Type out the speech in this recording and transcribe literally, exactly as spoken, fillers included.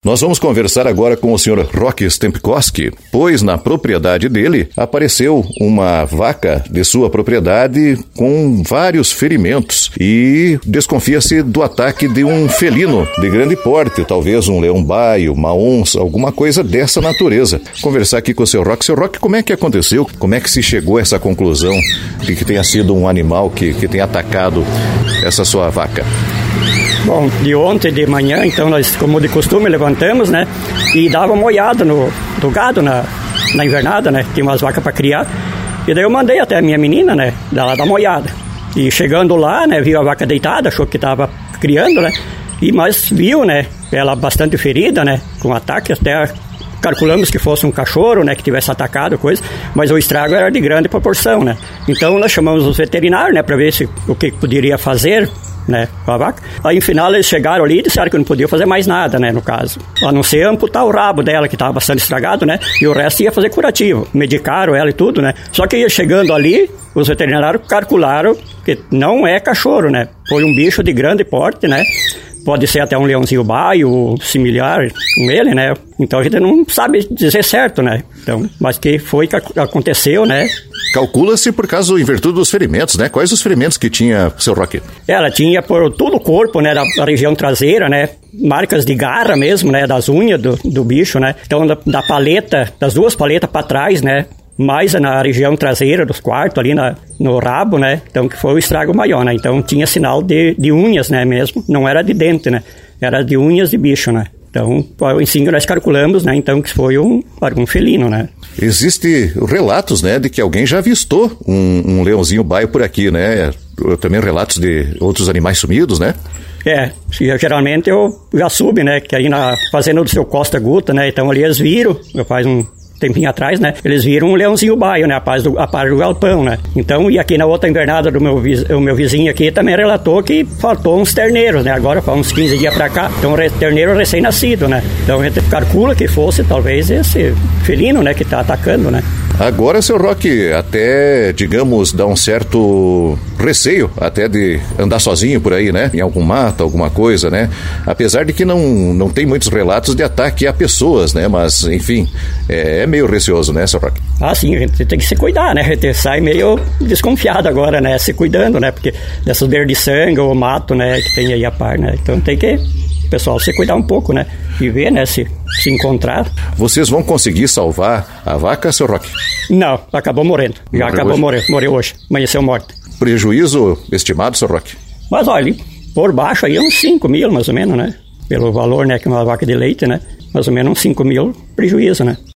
Nós vamos conversar agora com o senhor Roque Stempkowski, pois na propriedade dele apareceu uma vaca de sua propriedade com vários ferimentos e desconfia-se do ataque de um felino de grande porte, talvez um leão-baio, uma onça, alguma coisa dessa natureza. Conversar aqui com o senhor Roque. Senhor Roque, como é que aconteceu? Como é que se chegou a essa conclusão de que tenha sido um animal que, que tenha atacado essa sua vaca? Bom, de ontem de manhã, então nós, como de costume, levantamos, né? E dava uma olhada no, no gado na, na invernada, né? Tinha umas vacas para criar. E daí eu mandei até a minha menina, né? Ela dar uma olhada. E chegando lá, né? Viu a vaca deitada, achou que estava criando, né? E mas viu, né? Ela bastante ferida, né? Com ataque, até calculamos que fosse um cachorro, né? Que tivesse atacado, coisa. Mas o estrago era de grande proporção, né? Então nós chamamos os veterinários, né? Para ver se, o que poderia fazer, né, com a vaca. Aí, no final, eles chegaram ali e disseram que não podiam fazer mais nada, né, no caso. A não ser amputar o rabo dela, que estava bastante estragado, né, e o resto ia fazer curativo. Medicaram ela e tudo, né. Só que chegando ali, os veterinários calcularam que não é cachorro, né. Foi um bicho de grande porte, né. Pode ser até um leãozinho baio, similar com ele, né? Então a gente não sabe dizer certo, né? Então, mas que foi que aconteceu, né? Calcula-se por causa, em virtude dos ferimentos, né? Quais os ferimentos que tinha, seu Roque? Ela tinha por todo o corpo, né? Da, da região traseira, né? Marcas de garra mesmo, né? Das unhas do, do bicho, né? Então, da, da paleta, das duas paletas para trás, né? Mais na região traseira dos quartos, ali na, no rabo, né? Então, que foi o estrago maior, né? Então, tinha sinal de, de unhas, né? Mesmo, não era de dente, né? Era de unhas de bicho, né? Então, assim que nós calculamos, né? Então, que foi um, um felino, né? Existe relatos, né? De que alguém já avistou um, um leãozinho baio por aqui, né? Também relatos de outros animais sumidos, né? É, geralmente eu já soube, né? Que aí na fazenda do seu Costa Guta, né? Então, ali eles viram, faz um tempinho atrás, né? Eles viram um leãozinho baio, né? A parte do, a parte do galpão, né? Então, e aqui na outra invernada do meu, o meu vizinho aqui também relatou que faltou uns terneiros, né? Agora, faz uns quinze dias pra cá, então terneiro recém-nascido, né? Então, a gente calcula que fosse talvez esse felino, né? Que tá atacando, né? Agora, seu Roque, até, digamos, dá um certo receio até de andar sozinho por aí, né? Em algum mato, alguma coisa, né? Apesar de que não, não tem muitos relatos de ataque a pessoas, né? Mas, enfim, é, é meio receoso, né, seu Roque? Ah, sim, a gente tem que se cuidar, né? A gente sai meio desconfiado agora, né? Se cuidando, né? Porque dessas beiras de sangue ou mato, né? Que tem aí a par, né? Então tem que, pessoal, se cuidar um pouco, né? E ver, né? Se, se encontrar. Vocês vão conseguir salvar a vaca, seu Roque? Não, acabou morrendo. Já morreu acabou morrendo, morreu hoje. Amanheceu morta. Prejuízo estimado, seu Roque? Mas olha, por baixo aí uns cinco mil, mais ou menos, né? Pelo valor, né? Que uma vaca de leite, né? Mais ou menos uns cinco mil prejuízo, né?